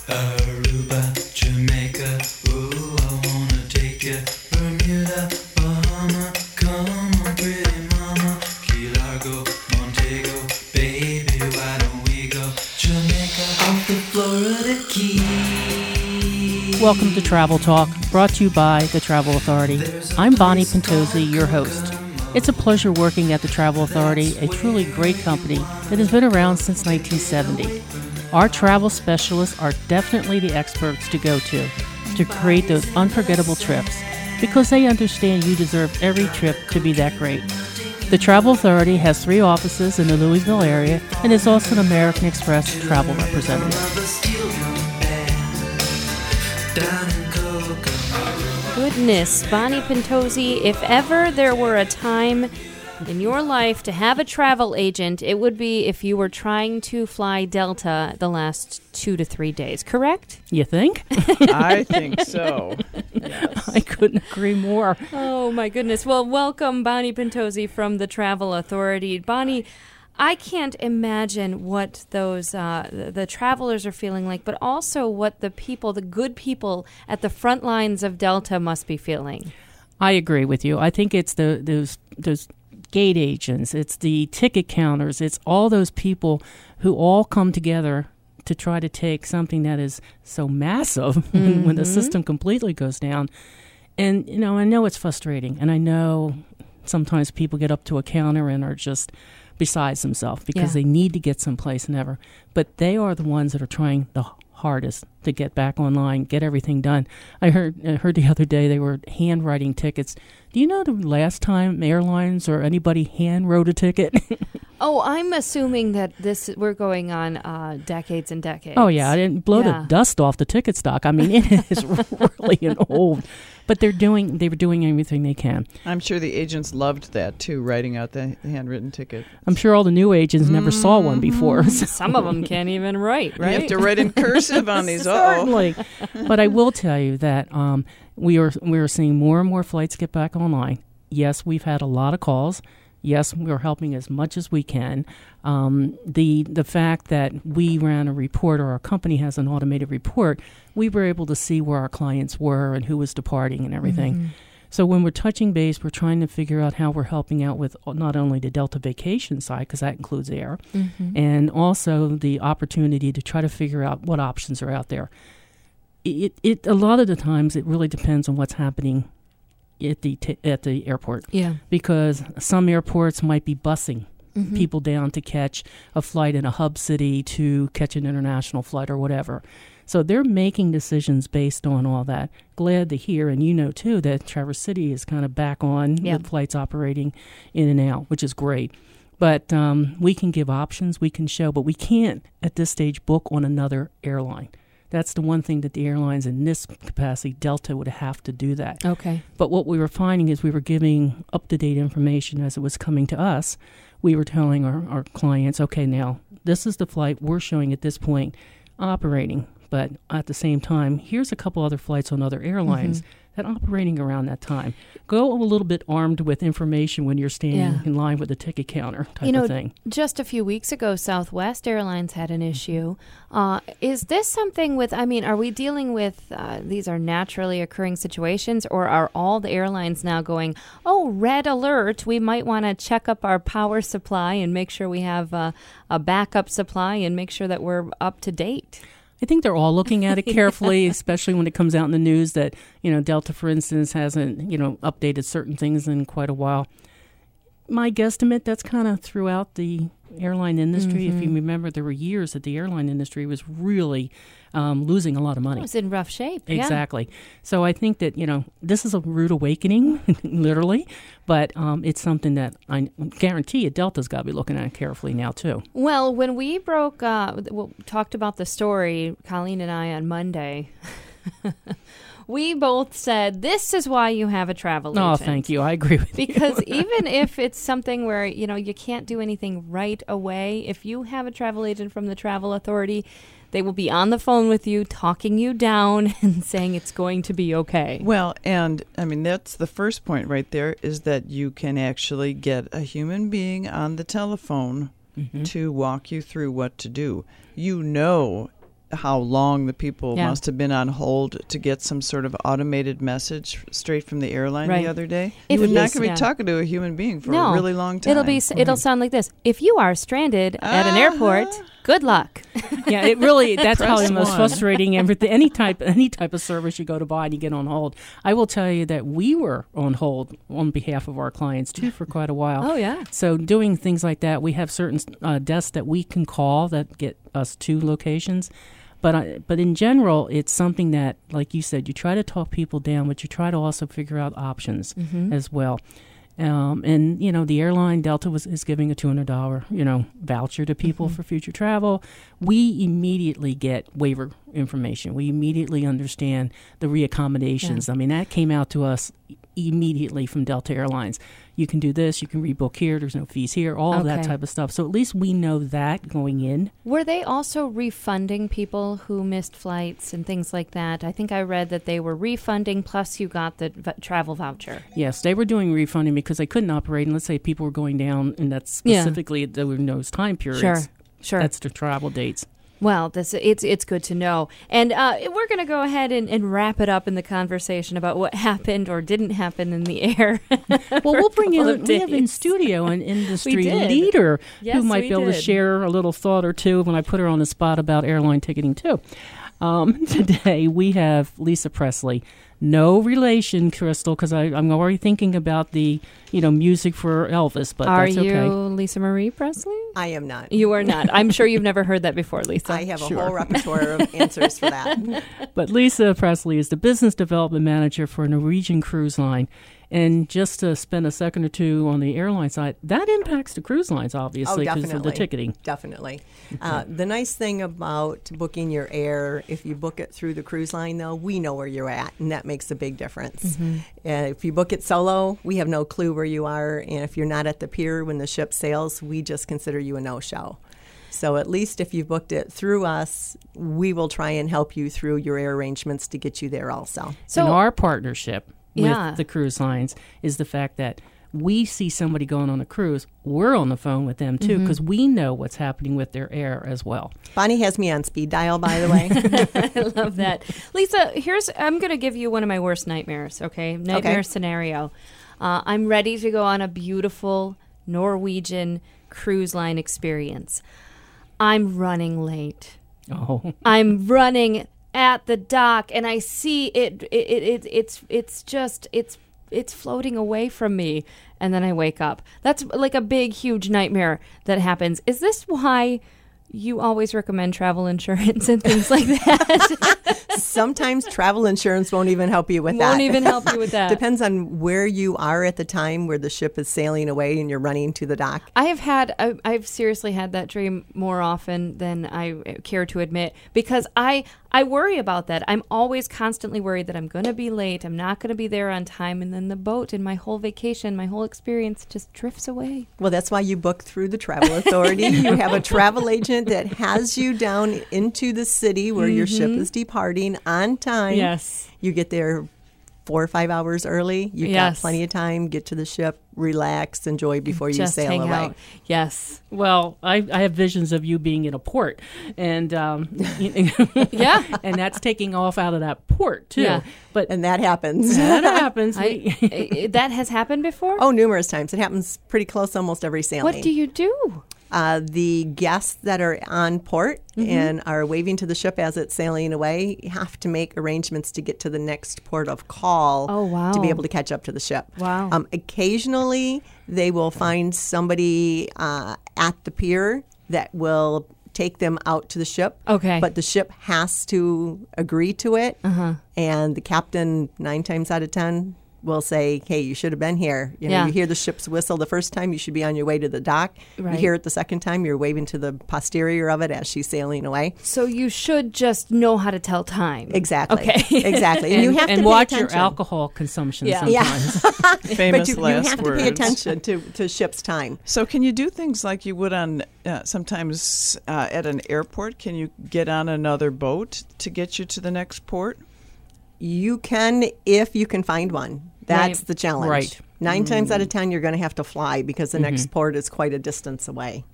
Aruba, Jamaica, ooh, I wanna take you. Bermuda, Bahama, come on, pretty mama. Key Largo, Montego, baby, why don't we go? Jamaica, off the Florida Keys. Welcome to Travel Talk, brought to you by the Travel Authority. I'm Bonnie Pentozzi, your host. It's a pleasure working at the Travel Authority, a truly great company that has been around since 1970. Our travel specialists are definitely the experts to go to create those unforgettable trips, because they understand you deserve every trip to be that great. The Travel Authority has 3 offices in the Louisville area and is also an American Express travel representative. Goodness, Bonnie Pentozzi, if ever there were a time in your life to have a travel agent, it would be if you were trying to fly Delta the last 2 to 3 days, correct? You think? I think so. Yes. I couldn't agree more. Oh, my goodness. Well, welcome, Bonnie Pentozzi from the Travel Authority. Bonnie, I can't imagine what those the travelers are feeling like, but also what the people, the good people at the front lines of Delta must be feeling. I agree with you. I think it's those gate agents, it's the ticket counters, it's all those people who all come together to try to take something that is so massive when the system completely goes down. And, you know, I know it's frustrating, and I know sometimes people get up to a counter and are just besides themselves because they need to get someplace and ever. But they are the ones that are trying the hardest to get back online, get everything done. I heard the other day they were handwriting tickets. Do you know the last time airlines or anybody hand wrote a ticket? Oh, I'm assuming that we're going on decades and decades. Oh, yeah. I didn't blow the dust off the ticket stock. I mean, it is really an old. But they were doing everything they can. I'm sure the agents loved that, too, writing out the handwritten ticket. I'm sure all the new agents never saw one before. So. Some of them can't even write, right? You have to write in cursive on these. Certainly. But I will tell you that we are seeing more and more flights get back online. Yes, we've had a lot of calls. Yes, we're helping as much as we can. The fact that we ran a report, or our company has an automated report, we were able to see where our clients were and who was departing and everything. Mm-hmm. So when we're touching base, we're trying to figure out how we're helping out with not only the Delta vacation side, because that includes air, and also the opportunity to try to figure out what options are out there. A lot of the times it really depends on what's happening at the airport. Yeah. Because some airports might be busing people down to catch a flight in a hub city to catch an international flight or whatever. So they're making decisions based on all that. Glad to hear, and you know too, that Traverse City is kind of back on with flights operating in and out, which is great. But we can give options, we can show, but we can't at this stage book on another airline. That's the one thing that the airlines in this capacity, Delta, would have to do that. Okay. But what we were finding is we were giving up-to-date information as it was coming to us. We were telling our clients, okay, now, this is the flight we're showing at this point operating. But at the same time, here's a couple other flights on other airlines that are operating around that time. Go a little bit armed with information when you're standing in line with the ticket counter type of thing. Just a few weeks ago, Southwest Airlines had an issue. Is this something are we dealing with, these are naturally occurring situations, or are all the airlines now going, oh, red alert, we might want to check up our power supply and make sure we have a backup supply and make sure that we're up to date? I think they're all looking at it carefully, especially when it comes out in the news that, Delta, for instance, hasn't, updated certain things in quite a while. My guesstimate, that's kind of throughout the airline industry. If you remember, there were years that the airline industry was really losing a lot of money. It was in rough shape. Exactly. So I think that, this is a rude awakening, literally, but it's something that I guarantee you Delta's got to be looking at carefully now, too. Well, when we talked about the story, Colleen and I, on Monday, we both said, this is why you have a travel agent. Oh, thank you. I agree with you. Because even if it's something where, you can't do anything right away, if you have a travel agent from the Travel Authority, they will be on the phone with you, talking you down and saying it's going to be okay. Well, and that's the first point right there, is that you can actually get a human being on the telephone to walk you through what to do. how long the people Yeah. must have been on hold to get some sort of automated message straight from the airline Right. the other day. If You're not you- going to be yeah. talking to a human being for No. a really long time. It'll sound like this. If you are stranded at an airport, good luck. Yeah, it really, that's probably Press the most one. frustrating everything. Any type of service you go to buy and you get on hold. I will tell you that we were on hold on behalf of our clients too for quite a while. Oh, yeah. So doing things like that, we have certain desks that we can call that get us to locations. But in general, it's something that, like you said, you try to talk people down, but you try to also figure out options as well. And, you know, the airline, Delta is giving a $200, voucher to people for future travel. We immediately get waiver information. We immediately understand the reaccommodations. Yeah. I mean, that came out to us immediately from Delta Airlines. You can do this, you can rebook here, there's no fees here, all of that Okay. type of stuff. So at least we know that going in. Were they also refunding people who missed flights and things like that? I think I read that they were refunding, plus you got the travel voucher. Yes, they were doing refunding because they couldn't operate. And let's say people were going down, and that's specifically there were those time periods. Sure. That's the travel dates. Well, it's good to know. And we're going to go ahead and wrap it up in the conversation about what happened or didn't happen in the air. Well, we'll bring couple in, of we have in days. studio an industry did. leader Yes, who might we be able to did. share a little thought or two when I put her on the spot about airline ticketing too. Today we have Lisa Presley. No relation, Crystal, because I'm already thinking about the music for Elvis, but Are that's you okay. Lisa Marie Presley? I am not. You are not. I'm sure you've never heard that before, Lisa. I have a Sure. whole repertoire of answers for that. But Lisa Presley is the business development manager for Norwegian Cruise Line. And just to spend a second or two on the airline side, that impacts the cruise lines, obviously, because of the definitely. ticketing. Definitely. The nice thing about booking your air, if you book it through the cruise line, though, we know where you're at, and that makes a big difference. If you book it solo, we have no clue where you are, and if you're not at the pier when the ship sails, we just consider you a no-show. So at least if you booked it through us, we will try and help you through your air arrangements to get you there also. So and our partnership Yeah. with the cruise lines is the fact that we see somebody going on a cruise, we're on the phone with them too, because we know what's happening with their air as well. Bonnie has me on speed dial, by the way. I love that. Lisa, I'm going to give you one of my worst nightmares, okay? Nightmare scenario. I'm ready to go on a beautiful Norwegian cruise line experience. I'm running late. Oh, I'm running at the dock, and I see it's floating away from me, and then I wake up. That's like a big, huge nightmare that happens. Is this why you always recommend travel insurance and things like that? Sometimes travel insurance won't even help you with that. Won't even help you with that. Depends on where you are at the time where the ship is sailing away and you're running to the dock. I've seriously had that dream more often than I care to admit, because I worry about that. I'm always constantly worried that I'm going to be late. I'm not going to be there on time. And then the boat and my whole vacation, my whole experience just drifts away. Well, that's why you book through the travel authority. You have a travel agent that has you down into the city where your ship is departing on time. Yes. You get there 4 or 5 hours early. You've got Yes. plenty of time. Get to the ship, relax, enjoy before you Just sail hang away. out. Yes. well, I have visions of you being in a port, and Yeah. and that's taking off out of that port too. Yeah. But And that happens. that happens. That has happened before? Oh, numerous times. It happens pretty close almost every sailing. What do you do? The guests that are on port and are waving to the ship as it's sailing away have to make arrangements to get to the next port of call Oh, wow. to be able to catch up to the ship. Wow. Occasionally, they will find somebody at the pier that will take them out to the ship. Okay. But the ship has to agree to it. And the captain, 9 times out of 10, will say, hey, you should have been here. Yeah. You hear the ship's whistle the first time, you should be on your way to the dock. Right. You hear it the second time, you're waving to the posterior of it as she's sailing away. So you should just know how to tell time. Exactly. Okay. Exactly. And you have to pay watch attention. your alcohol consumption Yeah. sometimes. Famous But you last have words. to pay attention to ship's time. So can you do things like you would on sometimes at an airport? Can you get on another boat to get you to the next port? You can if you can find one. That's Right. the challenge. Right. 9 times out of 10, you're going to have to fly because the next port is quite a distance away.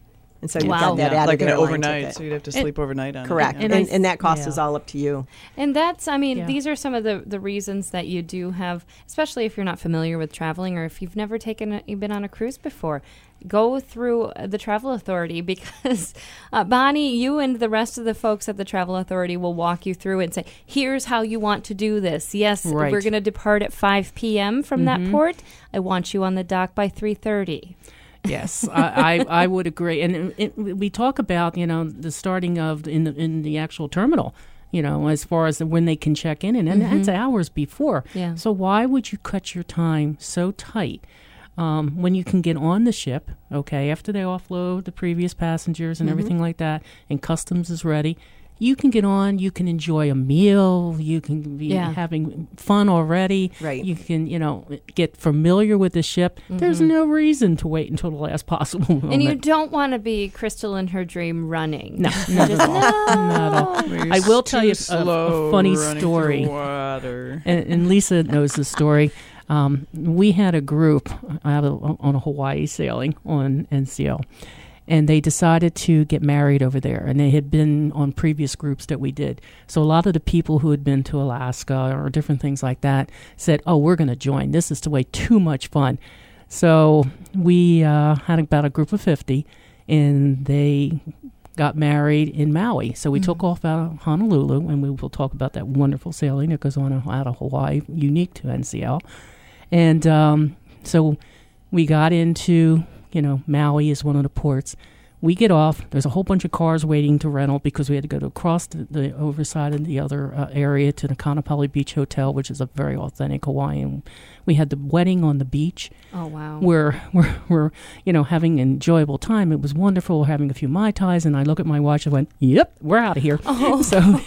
And so you've Wow. got that Yeah, added like an airline overnight, ticket. so you'd have to sleep overnight on Correct. it. And And that cost yeah. is all up to you. And that's, I mean, Yeah. these are some of the reasons that you do have, especially if you're not familiar with traveling or if you've never you've been on a cruise before. Go through the Travel Authority because, Bonnie, you and the rest of the folks at the Travel Authority will walk you through it and say, here's how you want to do this. Yes, Right. we're going to depart at 5 p.m. from that port. I want you on the dock by 3:30. Yes, I would agree. And we talk about, the starting of in the actual terminal, as far as when they can check in, and that's hours before. Yeah. So why would you cut your time so tight when you can get on the ship, okay, after they offload the previous passengers and everything like that, and customs is ready? You can get on, you can enjoy a meal, you can be having fun already. Right. You can, get familiar with the ship. There's no reason to wait until the last possible moment. And you don't want to be Crystal in her dream running. No, not at all. Not at all. We're I will tell you slow a funny running story. through water. And Lisa knows the story. We had a group on a Hawaii sailing on NCL. And they decided to get married over there. And they had been on previous groups that we did. So a lot of the people who had been to Alaska or different things like that said, oh, we're going to join. This is way too much fun. So we had about a group of 50, and they got married in Maui. So we took off out of Honolulu, and we will talk about that wonderful sailing that goes on out of Hawaii, unique to NCL. And so we got into... Maui is one of the ports. We get off. There's a whole bunch of cars waiting to rental because we had to go across the overside of the other area to the Kaanapali Beach Hotel, which is a very authentic Hawaiian. We had the wedding on the beach. Oh, wow. We're having an enjoyable time. It was wonderful, having a few Mai Tais, and I look at my watch and went, yep, we're out of here. Oh.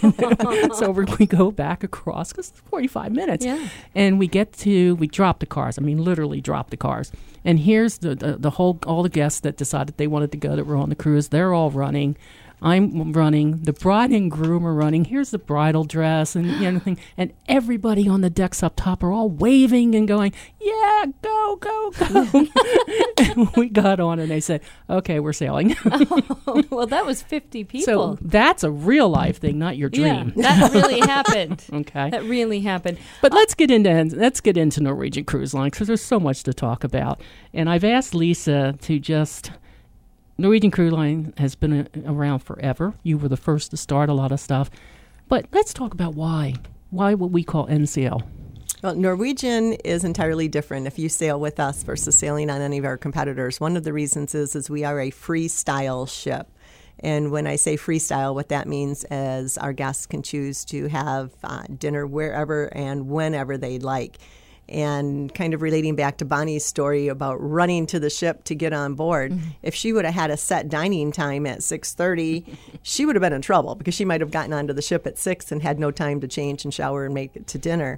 So we go back across because it's 45 minutes. Yeah. And we drop the cars. I mean, literally drop the cars. And here's all the guests that decided they wanted to go that were on the cruise. They're all running. I'm running. The bride and groom are running. Here's the bridal dress and everything. And everybody on the decks up top are all waving and going, yeah, go, go, go. And we got on and they said, okay, we're sailing. Well, that was 50 people. So that's a real life thing, not your dream. Yeah, that really happened. Okay. That really happened. But let's get into Norwegian Cruise Line because there's so much to talk about. And I've asked Lisa to Norwegian Cruise Line has been around forever. You were the first to start a lot of stuff. But let's talk about why. Why what we call NCL. Well, Norwegian is entirely different if you sail with us versus sailing on any of our competitors. One of the reasons is we are a freestyle ship. And when I say freestyle, what that means is our guests can choose to have dinner wherever and whenever they'd like. And kind of relating back to Bonnie's story about running to the ship to get on board, if she would have had a set dining time at 6:30, she would have been in trouble because she might have gotten onto the ship at 6 and had no time to change and shower and make it to dinner.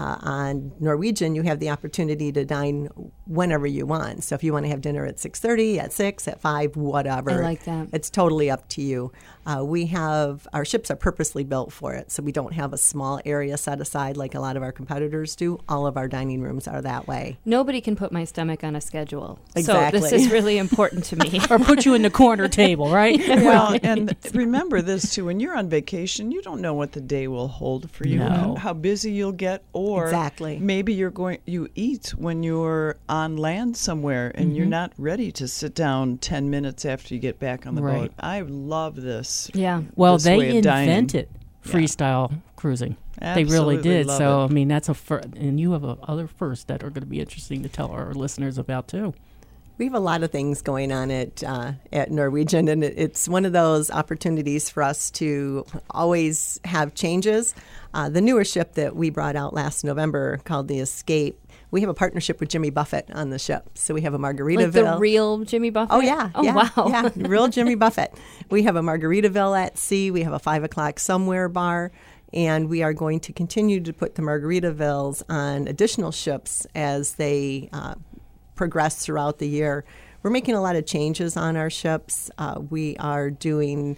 On Norwegian, you have the opportunity to dine whenever you want. So if you want to have dinner at 6:30, at 6, at 5, whatever. I like that. It's totally up to you. Our ships are purposely built for it, so we don't have a small area set aside like a lot of our competitors do. All of our dining rooms are that way. Nobody can put my stomach on a schedule. Exactly. So this is really important to me. Or put you in the corner table, right? Well, and remember this too, when you're on vacation, you don't know what the day will hold for you, No. how busy you'll get, or Exactly. maybe you eat when you're on land somewhere and you're not ready to sit down 10 minutes after you get back on the Right. boat. I love this. Yeah. Well, this way they of dining. invented freestyle cruising. They really Absolutely did. love So, it. I mean, that's and you have other firsts that are going to be interesting to tell our listeners about too. We have a lot of things going on at Norwegian, and it's one of those opportunities for us to always have changes. The newer ship that we brought out last November called the Escape, we have a partnership with Jimmy Buffett on the ship. So we have a Margaritaville. Like the real Jimmy Buffett? Oh, yeah. Oh, yeah, wow. Yeah, real Jimmy Buffett. We have a Margaritaville at sea. We have a 5 o'clock somewhere bar. And we are going to continue to put the Margaritavilles on additional ships as they progress throughout the year. We're making a lot of changes on our ships. We are putting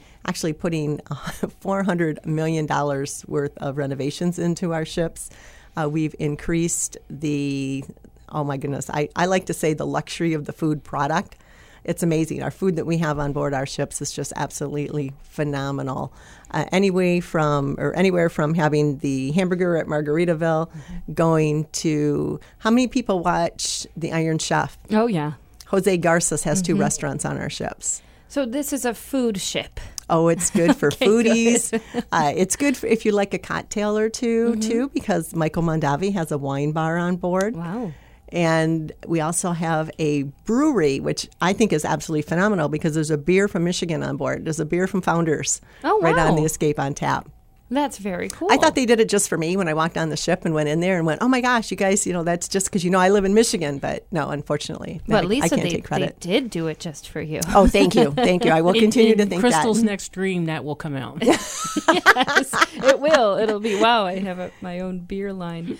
$400 million worth of renovations into our ships. We've increased I like to say the luxury of the food product. it's amazing. Our food that we have on board our ships is just absolutely phenomenal. Anywhere from having the hamburger at Margaritaville, going to, how many people watch The Iron Chef? Oh, yeah. Jose Garces has 2 restaurants on our ships. So this is a food ship. Oh, it's good for Okay, foodies. It's good if you like a cocktail or two, too, because Michael Mondavi has a wine bar on board. Wow. And we also have a brewery, which I think is absolutely phenomenal because there's a beer from Michigan on board. There's a beer from Founders right on wow. the Escape on tap. That's very cool. I thought they did it just for me when I walked on the ship and went in there and went, oh my gosh, you guys, that's just because I live in Michigan. But no, unfortunately, But I Lisa, can't they take credit. did do it just for you. Oh, thank you. Thank you. I will continue to think Crystal's that. next dream, that will come out. Yes, it will. It'll be, wow, I have my own beer line.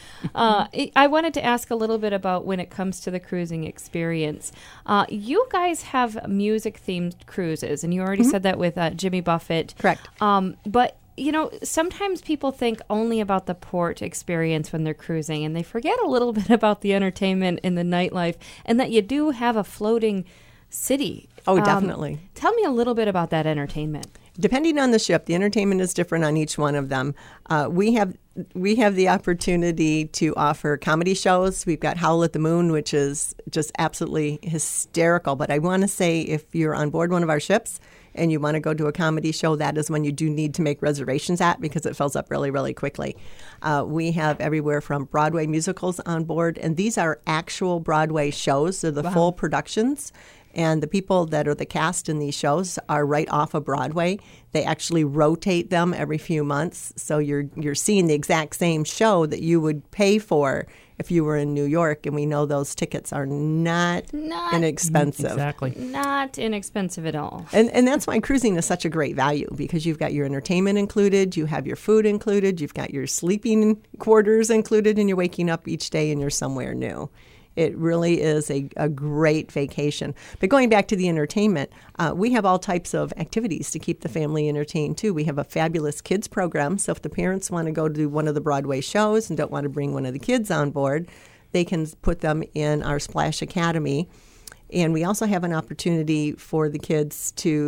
I wanted to ask a little bit about when it comes to the cruising experience. You guys have music-themed cruises, and you already said that with Jimmy Buffett. Correct. But sometimes people think only about the port experience when they're cruising, and they forget a little bit about the entertainment and the nightlife, and that you do have a floating city. Oh, definitely. Tell me a little bit about that entertainment. Depending on the ship, the entertainment is different on each one of them. We have the opportunity to offer comedy shows. We've got Howl at the Moon, which is just absolutely hysterical. But I want to say if you're on board one of our ships and you want to go to a comedy show, that is when you do need to make reservations at, because it fills up really, really quickly. We have everywhere from Broadway musicals on board, and these are actual Broadway shows. They're the full productions. And the people that are the cast in these shows are right off of Broadway. They actually rotate them every few months. So you're seeing the exact same show that you would pay for if you were in New York. And we know those tickets are not inexpensive. Exactly. Not inexpensive at all. And that's why cruising is such a great value, because you've got your entertainment included, you have your food included, you've got your sleeping quarters included, and you're waking up each day and you're somewhere new. It really is a great vacation. But going back to the entertainment, we have all types of activities to keep the family entertained, too. We have a fabulous kids program. So if the parents want to go to one of the Broadway shows and don't want to bring one of the kids on board, they can put them in our Splash Academy. And we also have an opportunity for the kids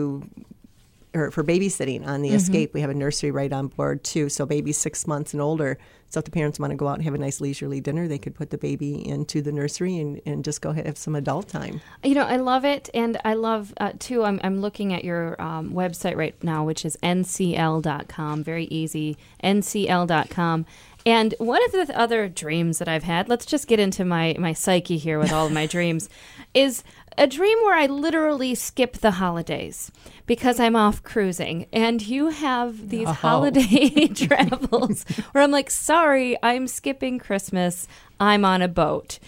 for babysitting on the Escape. We have a nursery right on board, too. So babies 6 months and older. So if the parents want to go out and have a nice leisurely dinner, they could put the baby into the nursery and just go ahead and have some adult time. I love it. And I love, too, I'm looking at your website right now, which is ncl.com. Very easy, ncl.com. And one of the other dreams that I've had, let's just get into my psyche here with all of my dreams, is a dream where I literally skip the holidays because I'm off cruising. And you have these holiday travels where I'm like, sorry, I'm skipping Christmas. I'm on a boat.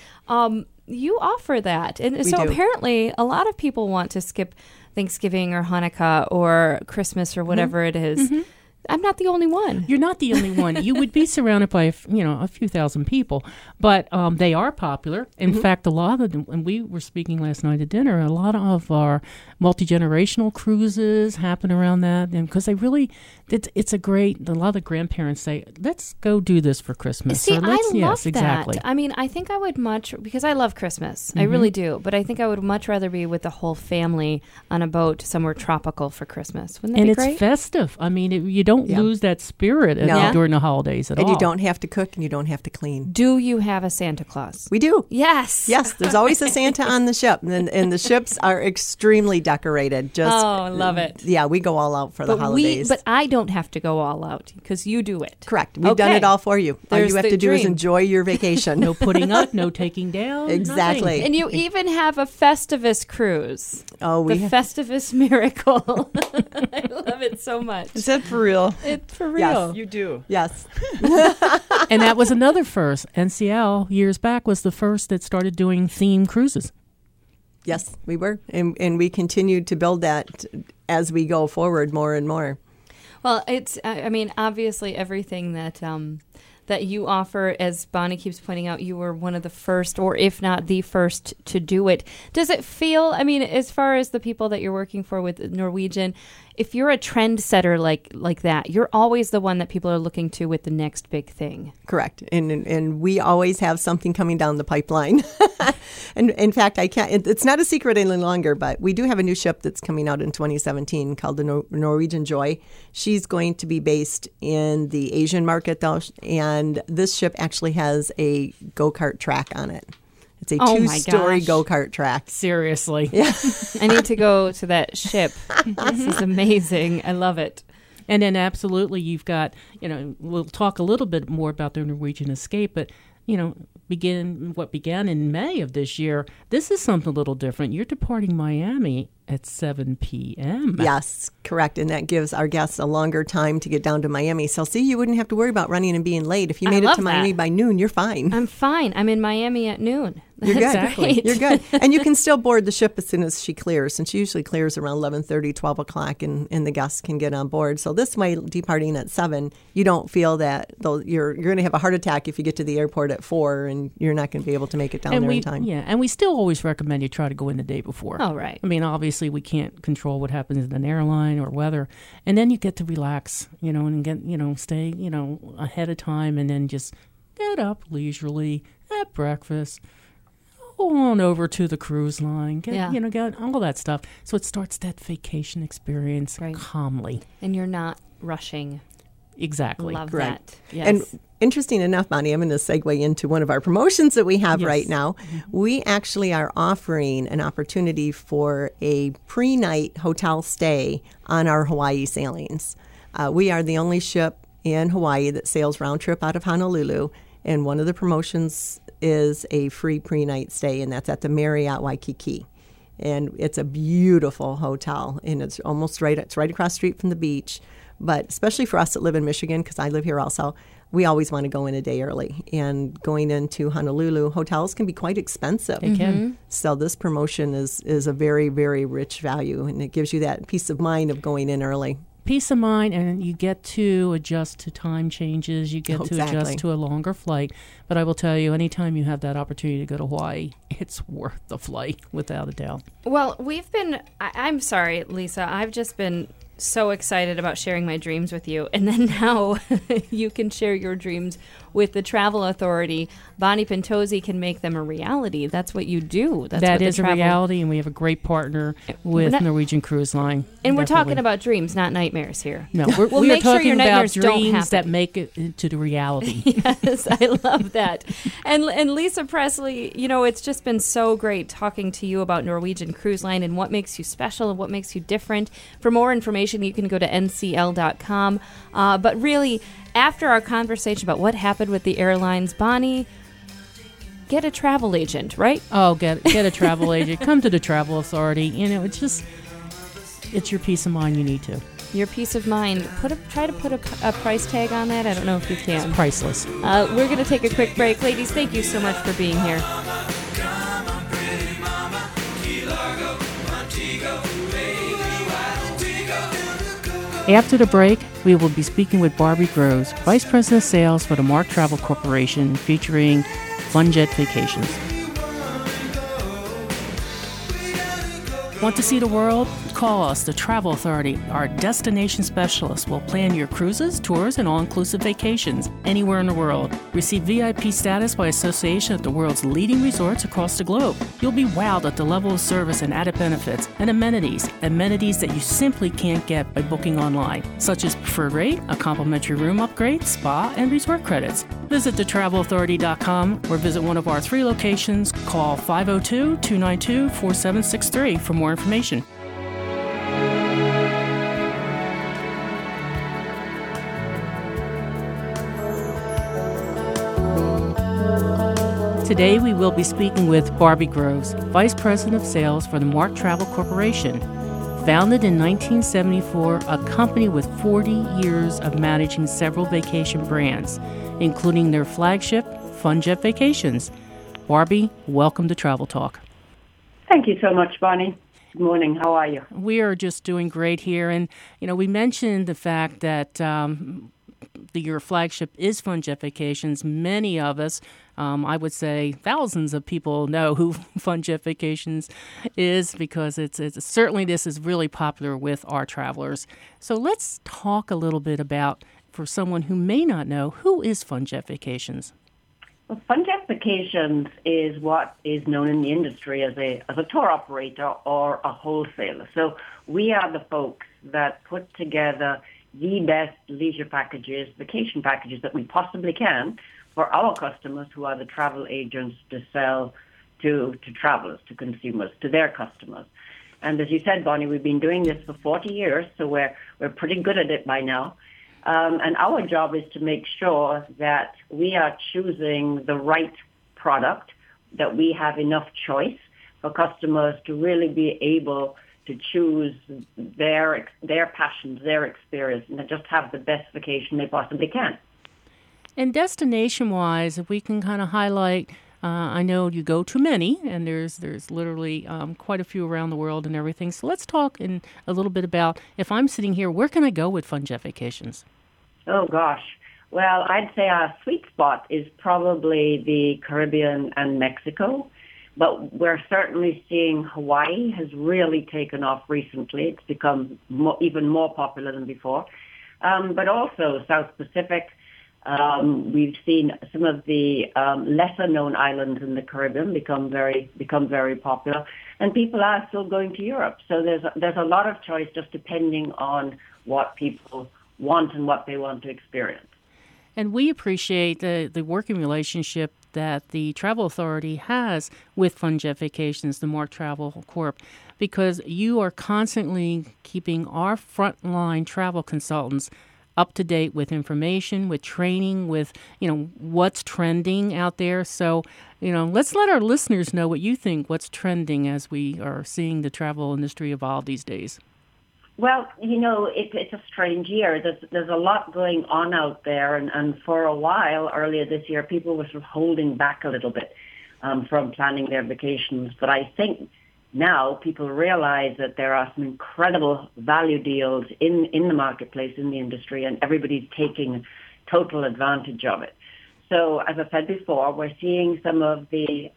You offer that. And so apparently a lot of people want to skip Thanksgiving or Hanukkah or Christmas or whatever it is. I'm not the only one. You're not the only one. You would be surrounded by, a few thousand people, but they are popular. In fact, a lot of them, and we were speaking last night at dinner, a lot of our multi-generational cruises happen around that, and because they really, it's a lot of the grandparents say, let's go do this for Christmas. See, I love yes, that. Exactly. I mean, I think I would because I love Christmas. I really do. But I think I would much rather be with the whole family on a boat somewhere tropical for Christmas. Wouldn't that be great? It's festive. I mean, you don't lose that spirit during the holidays at all. And you don't have to cook and you don't have to clean. Do you have a Santa Claus? We do. Yes. Yes, there's always a Santa on the ship. And the ships are extremely decorated. I love it. Yeah, we go all out for the holidays. But I don't have to go all out because you do it. Correct. We've done it all for you. All you have to do is enjoy your vacation. No putting up, no taking down. Exactly. Nothing. And you even have a Festivus cruise. Oh, Festivus Miracle. I love it so much. Is that for real? It's for real. Yes. You do. Yes. And that was another first. NCL years back was the first that started doing themed cruises. Yes, we were. And we continued to build that as we go forward more and more. Well, obviously everything that you offer, as Bonnie keeps pointing out, you were one of the first, or if not the first, to do it. Does it feel, as far as the people that you're working for with Norwegian, if you're a trendsetter like that, you're always the one that people are looking to with the next big thing. Correct. And we always have something coming down the pipeline. And in fact, it's not a secret any longer, but we do have a new ship that's coming out in 2017 called the Norwegian Joy. She's going to be based in the Asian market, though, and this ship actually has a go-kart track on it. It's a two-story go-kart track. Seriously. Yeah. I need to go to that ship. This is amazing. I love it. And then absolutely you've got, we'll talk a little bit more about the Norwegian Escape, but, what began in May of this year, this is something a little different. You're departing Miami at 7 p.m. Yes, correct. And that gives our guests a longer time to get down to Miami. So, see, you wouldn't have to worry about running and being late. If you made it to Miami by noon, you're fine. I'm fine. I'm in Miami at noon. You're good. Exactly. You're good. And you can still board the ship as soon as she clears. And she usually clears around 11:30, 12 o'clock, and the guests can get on board. So this way, departing at 7, you don't feel that you're going to have a heart attack if you get to the airport at 4 and you're not going to be able to make it down there in time. Yeah, and we still always recommend you try to go in the day before. Oh, right. I mean, obviously, we can't control what happens in an airline or weather. And then you get to relax, and get, stay, ahead of time, and then just get up leisurely, have breakfast, go on over to the cruise line, get all that stuff. So it starts that vacation experience calmly. And you're not rushing. Exactly. Love Correct. that. Yes. And interesting enough, Bonnie, I'm going to segue into one of our promotions that we have right now. We actually are offering an opportunity for a pre-night hotel stay on our Hawaii sailings. We are the only ship in Hawaii that sails round trip out of Honolulu, and one of the promotions is a free pre-night stay, and that's at the Marriott Waikiki. And it's a beautiful hotel, and it's right across the street from the beach. But especially for us that live in Michigan, because I live here also, we always want to go in a day early. And going into Honolulu, hotels can be quite expensive. They can. So this promotion is a very, very rich value, and it gives you that peace of mind of going in early. Peace of mind, and you get to adjust to time changes. You get to adjust to a longer flight. But I will tell you, anytime you have that opportunity to go to Hawaii, it's worth the flight, without a doubt. Well, I'm sorry, Lisa, I've just been so excited about sharing my dreams with you. And then now you can share your dreams with the Travel Authority. Bonnie Pintozzi can make them a reality. That's what you do. That is a reality, and we have a great partner with Norwegian Cruise Line. And we're talking about dreams, not nightmares here. No, we are talking about dreams that make it into the reality. Yes, I love that. And Lisa Presley, it's just been so great talking to you about Norwegian Cruise Line and what makes you special and what makes you different. For more information, you can go to ncl.com. But really, after our conversation about what happened with the airlines, Bonnie, get a travel agent, right? Oh, get a travel agent. Come to the Travel Authority. It's your peace of mind you need to. Your peace of mind. Try to put a price tag on that. I don't know if you can. It's priceless. We're going to take a quick break. Ladies, thank you so much for being here. After the break, we will be speaking with Barbie Groves, Vice President of Sales for the Mark Travel Corporation, featuring FunJet Vacations. Want to see the world? Call us, the Travel Authority. Our destination specialists will plan your cruises, tours, and all-inclusive vacations anywhere in the world. Receive VIP status by association at the world's leading resorts across the globe. You'll be wowed at the level of service and added benefits and amenities that you simply can't get by booking online, such as preferred rate, a complimentary room upgrade, spa, and resort credits. Visit thetravelauthority.com or visit one of our 3 locations. Call 502-292-4763 for more information. Today we will be speaking with Barbie Groves, Vice President of Sales for the Mark Travel Corporation. Founded in 1974, a company with 40 years of managing several vacation brands, including their flagship, FunJet Vacations. Barbie, welcome to Travel Talk. Thank you so much, Bonnie. Good morning. How are you? We are just doing great here. And, we mentioned the fact that your flagship is Fun Jet Vacations. Many of us, I would say thousands of people know who Fun Jet Vacations is because it's certainly this is really popular with our travelers. So let's talk a little bit about, for someone who may not know, who is Fun Jet Vacations? Well, Fun Jet Vacations is what is known in the industry as a tour operator or a wholesaler. So we are the folks that put together the best leisure packages, vacation packages that we possibly can for our customers who are the travel agents to sell to travelers, to consumers, to their customers. And as you said, Bonnie, we've been doing this for 40 years, so we're pretty good at it by now. And our job is to make sure that we are choosing the right product, that we have enough choice for customers to really be able to choose their passions, their experience, and to just have the best vacation they possibly can. And destination-wise, if we can kind of highlight, I know you go to many, and there's literally quite a few around the world and everything. So let's talk a little bit about, if I'm sitting here, where can I go with Fun Jet Vacations? Oh, gosh. Well, I'd say our sweet spot is probably the Caribbean and Mexico. But we're certainly seeing Hawaii has really taken off recently. It's become even more popular than before. But also South Pacific. We've seen some of the lesser-known islands in the Caribbean become very popular, and people are still going to Europe. So there's a lot of choice, just depending on what people want and what they want to experience. And we appreciate the working relationship that the Travel Authority has with Fun Jet Vacations, the Mark Travel Corp, because you are constantly keeping our frontline travel consultants up to date with information, with training, with, what's trending out there. So, let's let our listeners know what you think, what's trending as we are seeing the travel industry evolve these days. Well, it's a strange year. There's a lot going on out there, and for a while earlier this year, people were sort of holding back a little bit from planning their vacations. But I think now people realize that there are some incredible value deals in the marketplace, in the industry, and everybody's taking total advantage of it. So as I said before, we're seeing some of the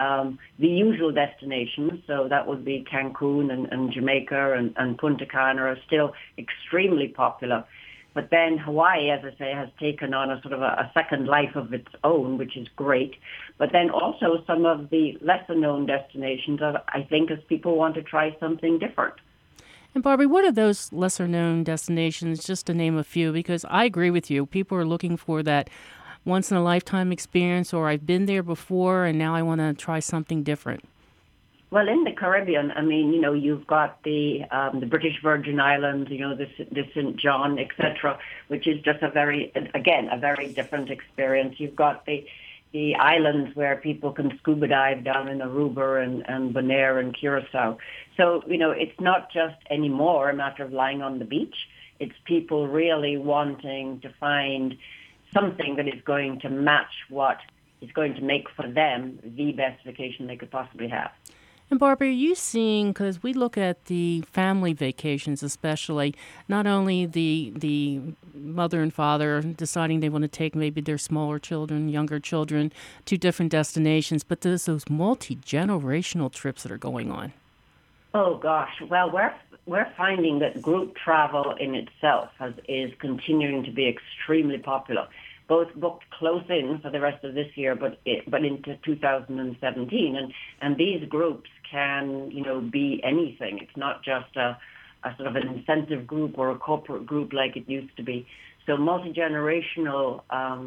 usual destinations. So that would be Cancun and Jamaica and Punta Cana are still extremely popular. But then Hawaii, as I say, has taken on a sort of a second life of its own, which is great. But then also some of the lesser-known destinations, I think, as people want to try something different. And Barbie, what are those lesser-known destinations, just to name a few? Because I agree with you. People are looking for that once-in-a-lifetime experience, or I've been there before and now I want to try something different. Well, in the Caribbean, you've got the British Virgin Islands, the St. John, etc., which is just a very different experience. You've got the islands where people can scuba dive down in Aruba and Bonaire and Curacao. So, it's not just anymore a matter of lying on the beach. It's people really wanting to find something that is going to match what is going to make for them the best vacation they could possibly have. And Barbara, are you seeing, because we look at the family vacations especially, not only the mother and father deciding they want to take maybe their smaller children, younger children to different destinations, but there's those multi-generational trips that are going on. Oh, gosh. Well, we're finding that group travel in itself is continuing to be extremely popular, both booked close in for the rest of this year, but into 2017. And these groups can, be anything. It's not just a sort of an incentive group or a corporate group like it used to be. So multi-generational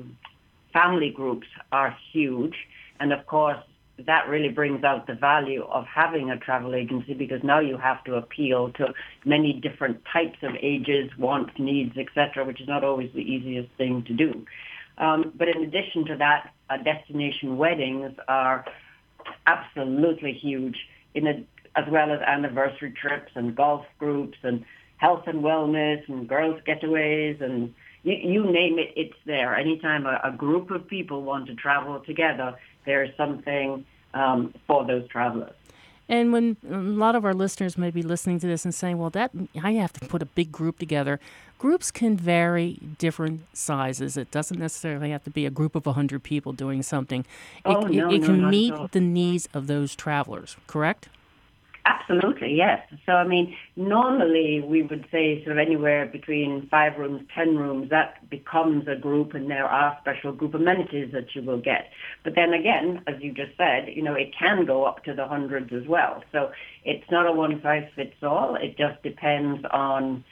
family groups are huge. And of course, that really brings out the value of having a travel agency, because now you have to appeal to many different types of ages, wants, needs, etc., which is not always the easiest thing to do. But in addition to that, destination weddings are absolutely huge, as well as anniversary trips and golf groups and health and wellness and girls' getaways, and you name it, it's there. Anytime a group of people want to travel together, there's something for those travelers. And when a lot of our listeners may be listening to this and saying, well, that I have to put a big group together. Groups can vary different sizes. It doesn't necessarily have to be a group of 100 people doing something. Oh, no, it can not at meet all. the needs of those travelers, correct? Absolutely, yes. So, I mean, normally we would say sort of anywhere between 5 rooms, 10 rooms, that becomes a group, and there are special group amenities that you will get. But then again, as you just said, it can go up to the hundreds as well. So it's not a one-size-fits-all. It just depends on,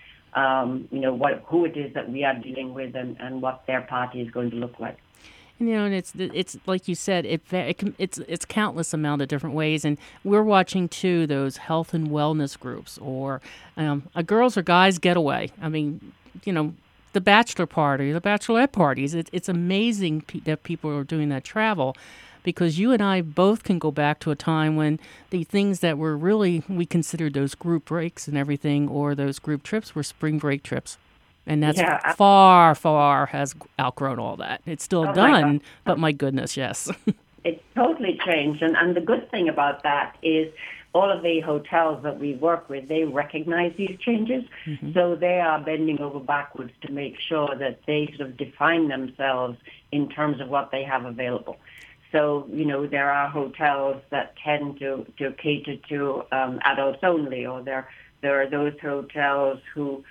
who it is that we are dealing with and what their party is going to look like. And it's like you said, it's countless amount of different ways, and we're watching too those health and wellness groups, or a girls or guys getaway. I mean, the bachelor party, the bachelorette parties. It's amazing that people are doing that travel, because you and I both can go back to a time when the things that were really we considered those group breaks and everything, or those group trips, were spring break trips. And that's far has outgrown all that. It's still done, but my goodness, yes. It's totally changed. And the good thing about that is all of the hotels that we work with, they recognize these changes. Mm-hmm. So they are bending over backwards to make sure that they sort of define themselves in terms of what they have available. So, there are hotels that tend to cater to adults only, or there are those hotels who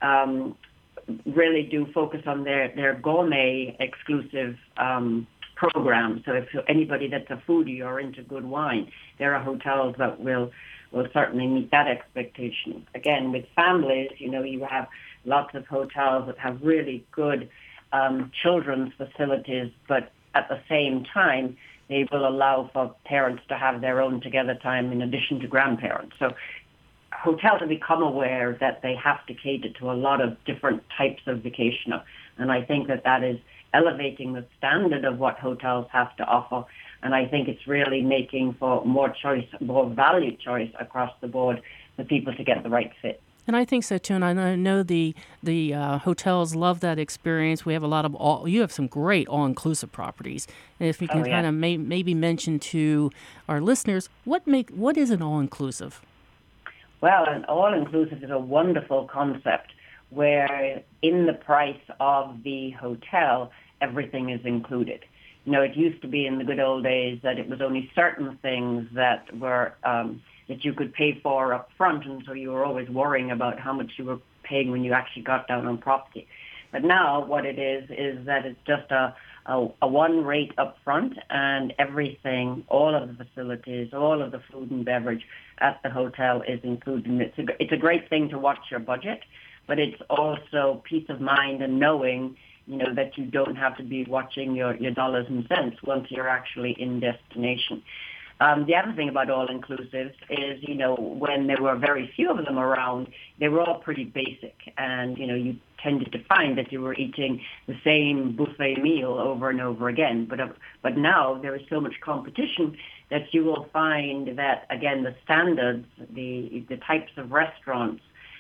really do focus on their gourmet exclusive program. So if anybody that's a foodie or into good wine, there are hotels that will certainly meet that expectation. Again, with families, you have lots of hotels that have really good children's facilities, but at the same time, they will allow for parents to have their own together time in addition to grandparents. So hotels have become aware that they have to cater to a lot of different types of vacationer. And I think that is elevating the standard of what hotels have to offer. And I think it's really making for more choice, more valued choice across the board for people to get the right fit. And I think so too. And I know the hotels love that experience. We have a lot of you have some great all-inclusive properties. And if you can kind of maybe mention to our listeners, what is an all-inclusive? Well, an all-inclusive is a wonderful concept where in the price of the hotel, everything is included. It used to be in the good old days that it was only certain things that were that you could pay for up front, and so you were always worrying about how much you were paying when you actually got down on property. But now what it is that it's just a one rate up front, and everything, all of the facilities, all of the food and beverage at the hotel is included. And it's a great thing to watch your budget, but it's also peace of mind and knowing, that you don't have to be watching your dollars and cents once you're actually in destination. The other thing about all-inclusives is, when there were very few of them around, they were all pretty basic. And, you tended to find that you were eating the same buffet meal over and over again. But now there is so much competition that you will find that, again, the standards, the types of restaurants,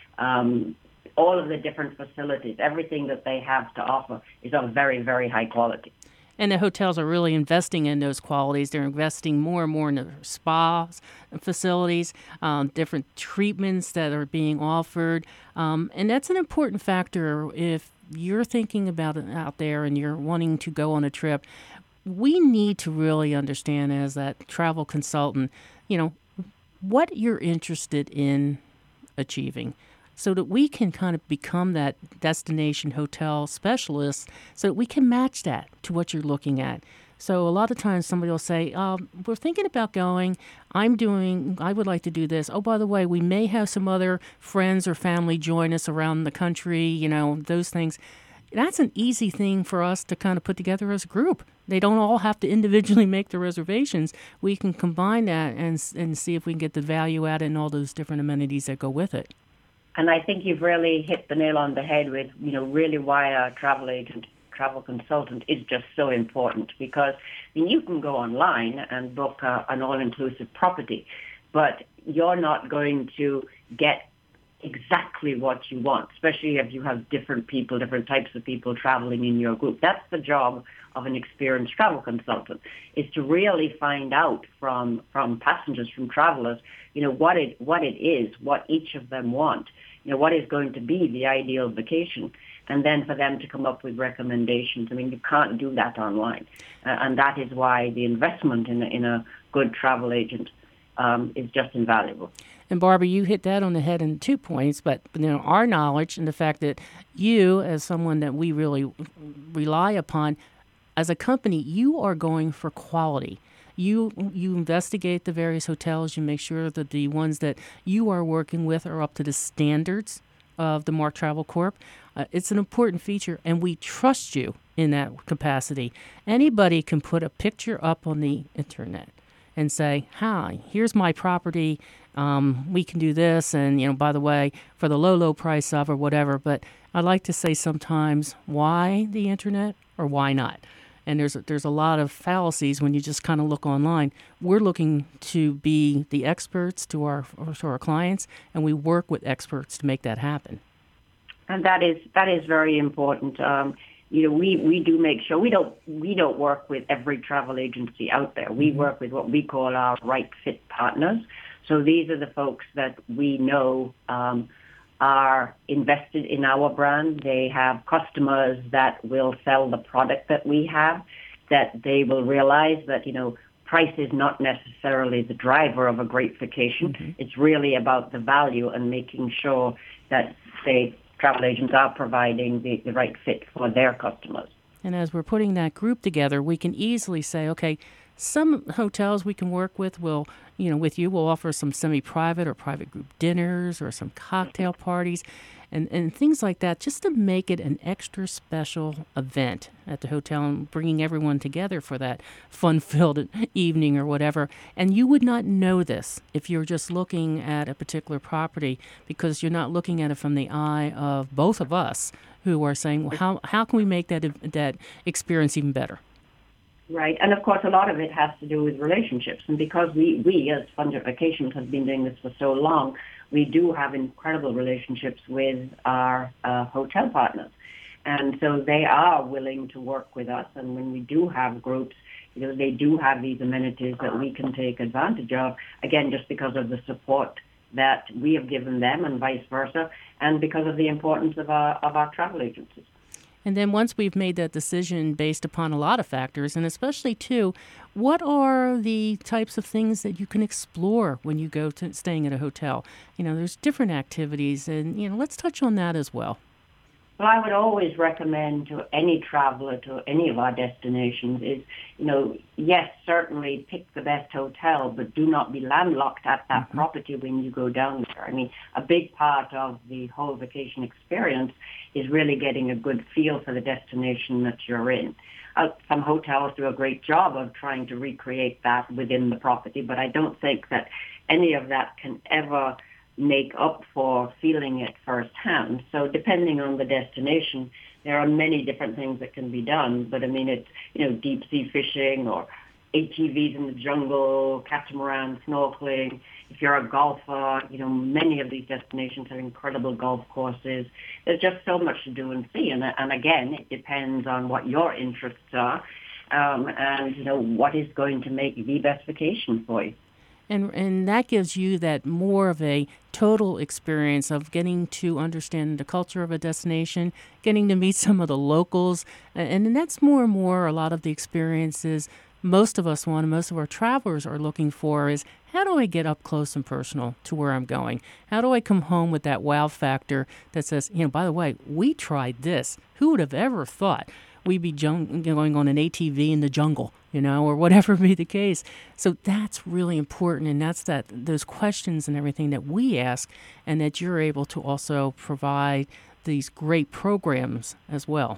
all of the different facilities, everything that they have to offer is of very, very high quality. And the hotels are really investing in those qualities. They're investing more and more in the spas facilities, different treatments that are being offered. And that's an important factor if you're thinking about it out there and you're wanting to go on a trip. We need to really understand, as that travel consultant, what you're interested in achieving, so that we can kind of become that destination hotel specialist, so that we can match that to what you're looking at. So a lot of times somebody will say, we're thinking about going, I would like to do this. Oh, by the way, we may have some other friends or family join us around the country, those things. That's an easy thing for us to kind of put together as a group. They don't all have to individually make the reservations. We can combine that and see if we can get the value out and all those different amenities that go with it. And I think you've really hit the nail on the head with, really why a travel agent, travel consultant is just so important, because you can go online and book an all-inclusive property, but you're not going to get exactly what you want, especially if you have different people, different types of people traveling in your group. That's the job of an experienced travel consultant, is to really find out from passengers, from travelers, what it is, what each of them want, what is going to be the ideal vacation, and then for them to come up with recommendations. I mean, you can't do that online, and that is why the investment in a good travel agent is just invaluable. And Barbara, you hit that on the head in 2 points, but our knowledge and the fact that you, as someone that we really rely upon, as a company, you are going for quality. You investigate the various hotels. You make sure that the ones that you are working with are up to the standards of the Mark Travel Corp. It's an important feature, and we trust you in that capacity. Anybody can put a picture up on the internet and say, hi, here's my property. We can do this, and, by the way, for the low price of or whatever. But I like to say sometimes, why the internet or why not? And there's a lot of fallacies when you just kind of look online. We're looking to be the experts to our clients, and we work with experts to make that happen. And that is very important. We do make sure we don't work with every travel agency out there. We work with what we call our right fit partners. So these are the folks that we know are invested in our brand. They have customers that will sell the product that we have, that they will realize that, price is not necessarily the driver of a great vacation. Mm-hmm. It's really about the value and making sure that, say, travel agents are providing the right fit for their customers. And as we're putting that group together, we can easily say, okay, some hotels we can work with will, with you, we'll offer some semi-private or private group dinners or some cocktail parties and things like that, just to make it an extra special event at the hotel and bringing everyone together for that fun-filled evening or whatever. And you would not know this if you're just looking at a particular property, because you're not looking at it from the eye of both of us who are saying, well, how can we make that experience even better? Right. And, of course, a lot of it has to do with relationships. And because we as Fun Vacations, have been doing this for so long, we do have incredible relationships with our hotel partners. And so they are willing to work with us. And when we do have groups, they do have these amenities that we can take advantage of, again, just because of the support that we have given them and vice versa, and because of the importance of our travel agencies. And then once we've made that decision based upon a lot of factors, and especially, too, what are the types of things that you can explore when you go to staying at a hotel? There's different activities, and, let's touch on that as well. Well, I would always recommend to any traveler to any of our destinations is, yes, certainly pick the best hotel, but do not be landlocked at that property when you go down there. I mean, a big part of the whole vacation experience is really getting a good feel for the destination that you're in. Some hotels do a great job of trying to recreate that within the property, but I don't think that any of that can ever make up for feeling it firsthand. So depending on the destination, there are many different things that can be done. But I mean, it's, deep sea fishing or ATVs in the jungle, catamaran, snorkeling. If you're a golfer, many of these destinations have incredible golf courses. There's just so much to do and see. And again, it depends on what your interests are and, what is going to make the best vacation for you. And that gives you that more of a total experience of getting to understand the culture of a destination, getting to meet some of the locals. And that's more and more a lot of the experiences most of us want, and most of our travelers are looking for, is how do I get up close and personal to where I'm going? How do I come home with that wow factor that says, by the way, we tried this. Who would have ever thought we'd be going on an ATV in the jungle, or whatever be the case. So that's really important, and that's those questions and everything that we ask, and that you're able to also provide these great programs as well.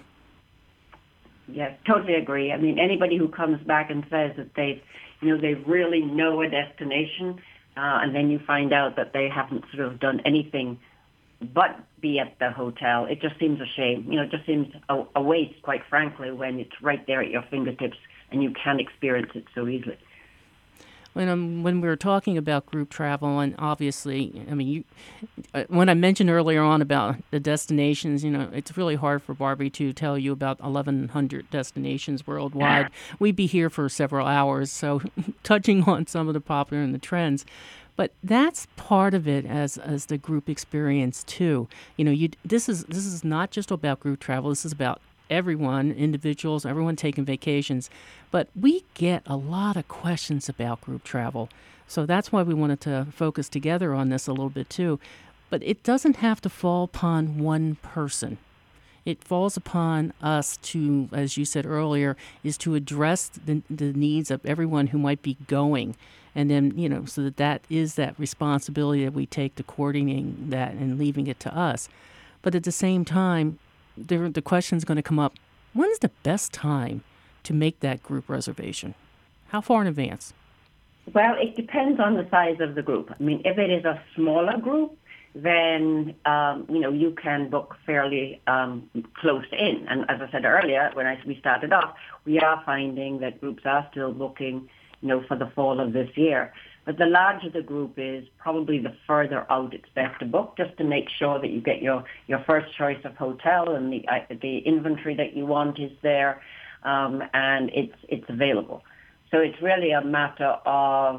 Yes, totally agree. I mean, anybody who comes back and says that they really know a destination, and then you find out that they haven't sort of done anything but be at the hotel, it just seems a shame. It just seems a waste, quite frankly, when it's right there at your fingertips and you can experience it so easily. when we were talking about group travel, and obviously, I mean, when I mentioned earlier on about the destinations, it's really hard for Barbie to tell you about 1,100 destinations worldwide. We'd be here for several hours, so touching on some of the popular and the trends. But that's part of it as the group experience too. This is not just about group travel. This is about everyone, individuals, everyone taking vacations. But we get a lot of questions about group travel. So that's why we wanted to focus together on this a little bit too. But it doesn't have to fall upon one person. It falls upon us to, as you said earlier, is to address the needs of everyone who might be going. And then, so that is that responsibility that we take to coordinating that and leaving it to us. But at the same time, the question is going to come up, when's the best time to make that group reservation? How far in advance? Well, it depends on the size of the group. I mean, if it is a smaller group, then, you can book fairly close in. And as I said earlier, when we started off, we are finding that groups are still booking, for the fall of this year. But the larger the group is, probably the further out it's best to book, just to make sure that you get your first choice of hotel and the inventory that you want is there, and it's available. So it's really a matter of,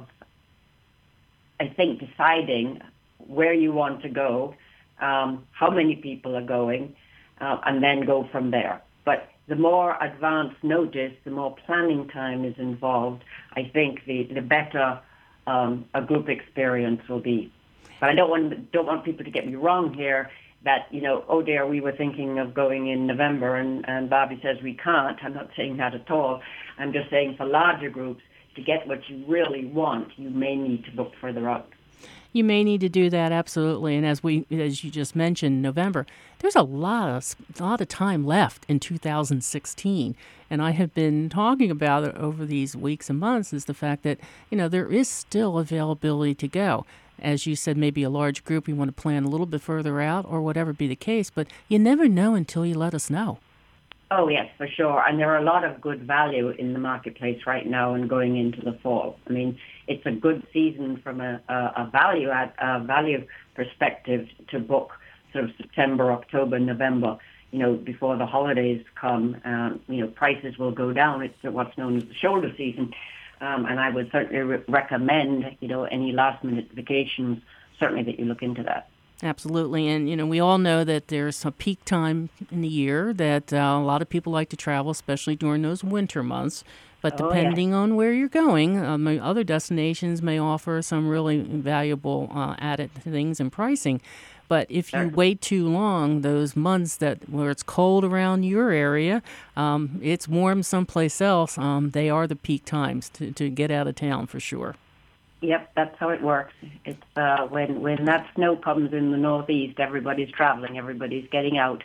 I think, deciding where you want to go, how many people are going, and then go from there. But the more advanced notice, the more planning time is involved, I think the better a group experience will be. But I don't want people to get me wrong here that, oh dear, we were thinking of going in November and Barbie says we can't. I'm not saying that at all. I'm just saying for larger groups, to get what you really want, you may need to book further out. You may need to do that, absolutely. And as you just mentioned, November, there's a lot of time left in 2016. And I have been talking about it over these weeks and months, is the fact that, there is still availability to go. As you said, maybe a large group, you want to plan a little bit further out or whatever be the case, but you never know until you let us know. Oh, yes, for sure. And there are a lot of good value in the marketplace right now and going into the fall. I mean, it's a good season from a value perspective to book sort of September, October, November, before the holidays come. Prices will go down. It's what's known as the shoulder season. And I would certainly recommend, any last-minute vacations, certainly that you look into that. Absolutely. And, we all know that there's a peak time in the year that a lot of people like to travel, especially during those winter months. But depending on where you're going, other destinations may offer some really valuable added things in pricing. But if you wait too long, those months where it's cold around your area, it's warm someplace else, they are the peak times to get out of town for sure. Yep, that's how it works. It's when that snow comes in the Northeast, everybody's traveling, everybody's getting out,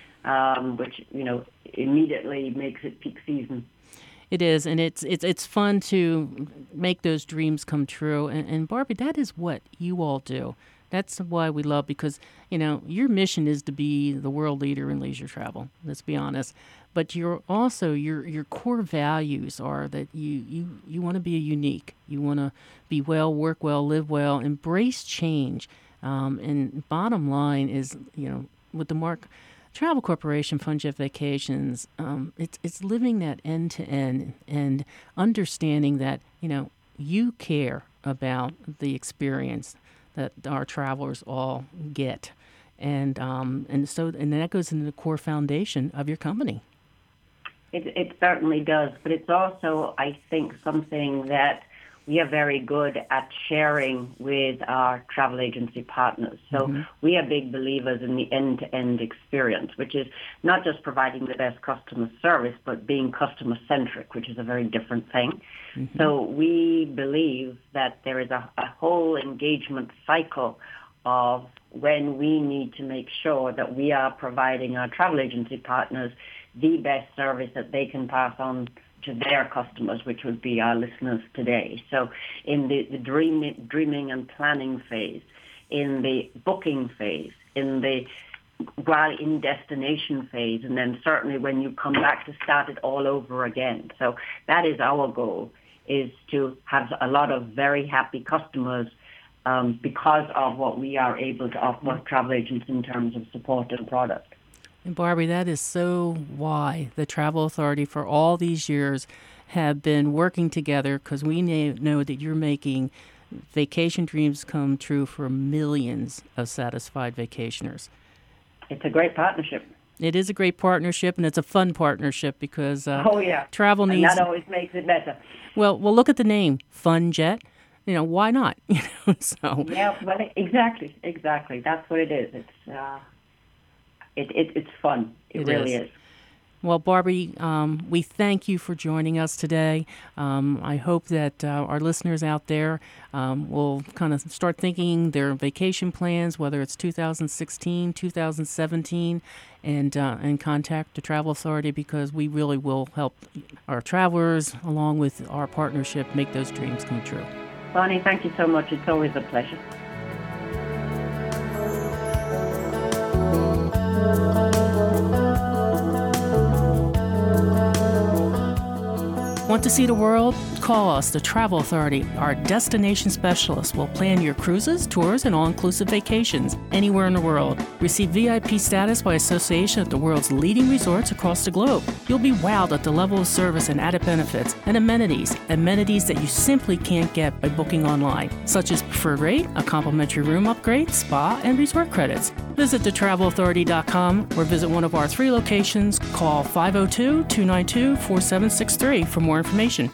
which immediately makes it peak season. It is, and it's fun to make those dreams come true. And Barbie, that is what you all do. That's why we love, because your mission is to be the world leader in leisure travel. Let's be honest. But you're also your core values are that you want to be unique. You want to be well, work well, live well, embrace change. And bottom line is, with the Mark Travel Corporation, FunJet Vacations, it's living that end to end and understanding that you care about the experience that our travelers all get, and that goes into the core foundation of your company. It certainly does, but it's also, I think, something that we are very good at sharing with our travel agency partners. So we are big believers in the end-to-end experience, which is not just providing the best customer service, but being customer-centric, which is a very different thing. So we believe that there is a whole engagement cycle of when we need to make sure that we are providing our travel agency partners the best service that they can pass on to their customers, which would be our listeners today. So in the dreaming and planning phase, in the booking phase, in the while in destination phase, and then certainly when you come back to start it all over again. So that is our goal, is to have a lot of very happy customers because of what we are able to offer travel agents in terms of support and product. And Barbie, that is so why the Travel Authority for all these years have been working together, because we know that you're making vacation dreams come true for millions of satisfied vacationers. It's a great partnership. It is a great partnership, and it's a fun partnership because travel and needs... that always makes it better. Well, look at the name, FunJet. Why not? So yeah, well, exactly. That's what it is. It's fun. It really is. Well, Barbie, we thank you for joining us today. I hope that our listeners out there will kind of start thinking their vacation plans, whether it's 2016, 2017, and contact the Travel Authority, because we really will help our travelers, along with our partnership, make those dreams come true. Bonnie, thank you so much. It's always a pleasure. Want to see the world? Call us, the Travel Authority. Our destination specialists will plan your cruises, tours, and all-inclusive vacations anywhere in the world. Receive VIP status by association at the world's leading resorts across the globe. You'll be wowed at the level of service and added benefits and amenities that you simply can't get by booking online, such as preferred rate, a complimentary room upgrade, spa, and resort credits. Visit thetravelauthority.com or visit one of our 3 locations. Call 502-292-4763 for more information.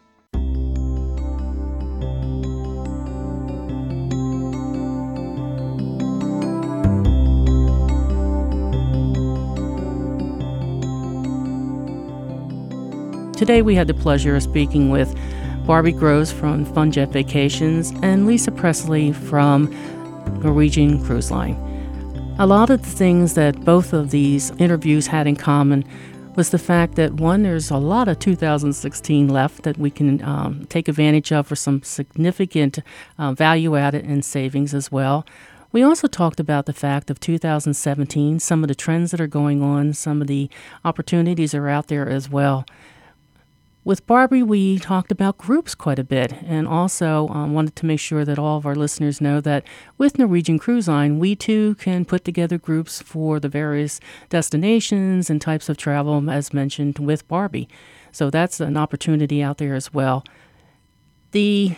Today we had the pleasure of speaking with Barbie Groves from FunJet Vacations and Lisa Presley from Norwegian Cruise Line. A lot of the things that both of these interviews had in common was the fact that, one, there's a lot of 2016 left that we can take advantage of for some significant value added and savings as well. We also talked about the fact of 2017, some of the trends that are going on, some of the opportunities are out there as well. With Barbie, we talked about groups quite a bit, and also wanted to make sure that all of our listeners know that with Norwegian Cruise Line, we too can put together groups for the various destinations and types of travel, as mentioned with Barbie. So that's an opportunity out there as well. The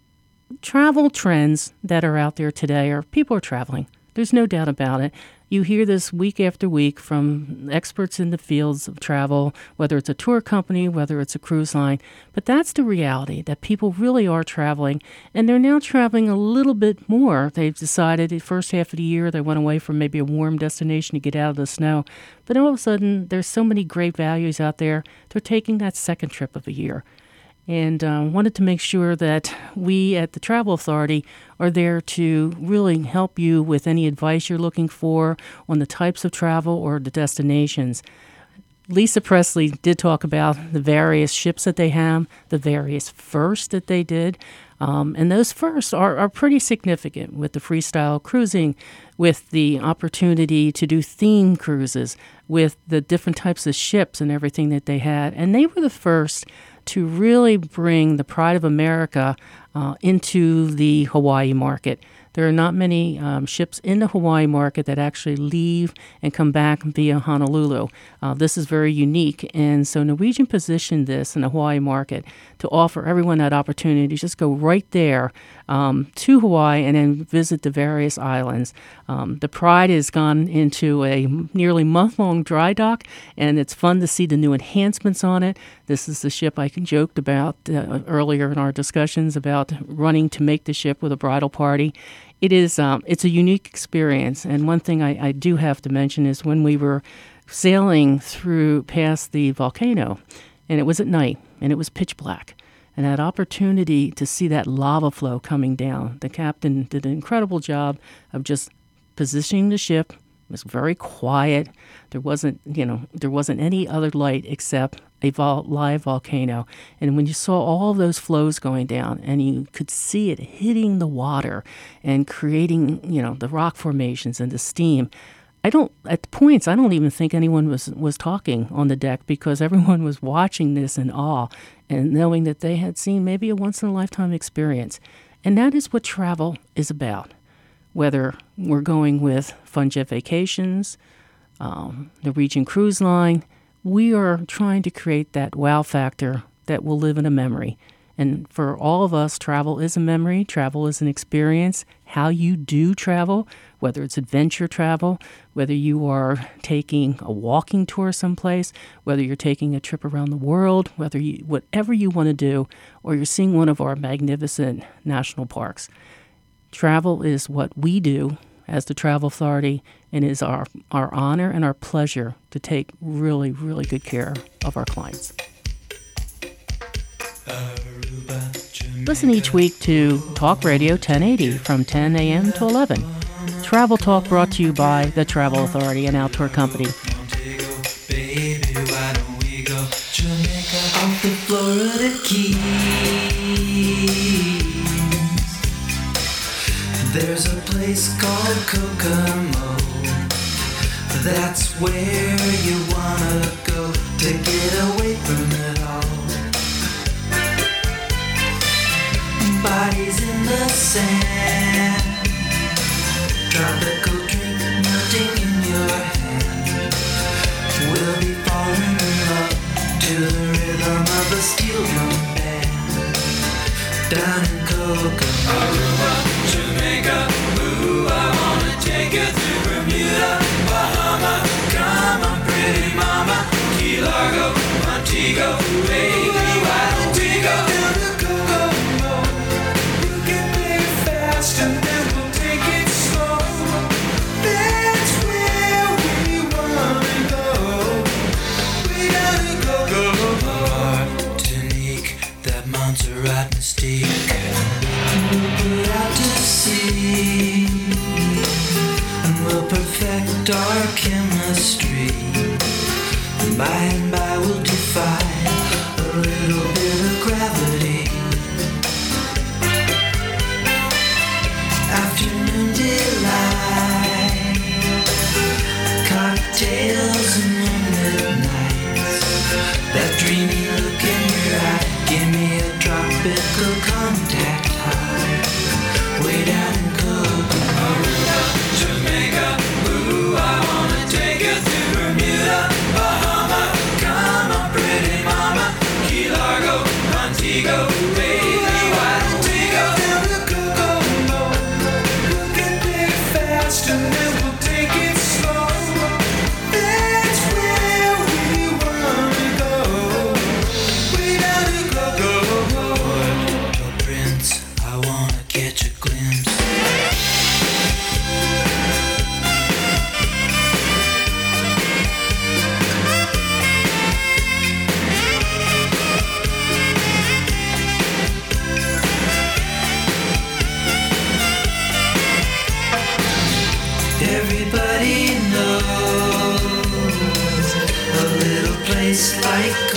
travel trends that are out there today are people are traveling. There's no doubt about it. You hear this week after week from experts in the fields of travel, whether it's a tour company, whether it's a cruise line. But that's the reality, that people really are traveling, and they're now traveling a little bit more. They've decided the first half of the year they went away from maybe a warm destination to get out of the snow. But all of a sudden, there's so many great values out there, they're taking that second trip of a year. And wanted to make sure that we at the Travel Authority are there to really help you with any advice you're looking for on the types of travel or the destinations. Lisa Presley did talk about the various ships that they have, the various firsts that they did. And those firsts are pretty significant with the freestyle cruising, with the opportunity to do theme cruises, with the different types of ships and everything that they had. And they were the first to really bring the pride of America into the Hawaii market. There are not many ships in the Hawaii market that actually leave and come back via Honolulu. This is very unique, and so Norwegian positioned this in the Hawaii market to offer everyone that opportunity to just go right there to Hawaii and then visit the various islands. The Pride has gone into a nearly month-long dry dock, and it's fun to see the new enhancements on it. This is the ship I joked about earlier in our discussions about running to make the ship with a bridal party. It's a unique experience, and one thing I do have to mention is when we were sailing through past the volcano, and it was at night, and it was pitch black, and that opportunity to see that lava flow coming down. The captain did an incredible job of just positioning the ship. It was very quiet. There wasn't any other light except a live volcano. And when you saw all of those flows going down and you could see it hitting the water and creating, the rock formations and the steam, at points, I don't even think anyone was talking on the deck because everyone was watching this in awe and knowing that they had seen maybe a once-in-a-lifetime experience. And that is what travel is about. Whether we're going with FunJet Vacations, Norwegian Cruise Line, we are trying to create that wow factor that will live in a memory. And for all of us, travel is a memory. Travel is an experience. How you do travel, whether it's adventure travel, whether you are taking a walking tour someplace, whether you're taking a trip around the world, whatever you want to do, or you're seeing one of our magnificent national parks. Travel is what we do as the Travel Authority, and is our honor and our pleasure to take really, really good care of our clients. Listen each week to Talk Radio 1080 from 10 a.m. to 11. Travel Talk brought to you by the Travel Authority and Outdoor Company. Baby, why don't we go Jamaica off the Florida Keys? There's a place called Kokomo. That's where you wanna go to get away from it all. Bodies in the sand, tropical drink melting in your hand. We'll be falling in love to the rhythm of a steel drum band. Down in Kokomo, Aruba, Jamaica, ooh, I wanna take you to Bermuda, Bahama. Come on, pretty mama, Key Largo, Montego, baby, why don't we go down to Kokomo? And then we'll take it slow. That's where we wanna go. We gotta go. Martinique, that Montserrat mystique. We'll put out to sea, and we'll perfect our chemistry. And by we'll defy a little bit of gravity. Afternoon delight, cocktails and moonlit nights. That dreamy look in your eye, give me a tropical contact high. Way down in Kokomo, Jamaica, ooh, I wanna take you to Bermuda, Bahama. Come on, pretty mama, Key Largo, Montego, baby, why don't we go down to Kokomo? And then we'll take it slow. That's where we wanna go. We gotta go. Puerto Prince, I wanna catch a glimpse. Everybody knows a little place like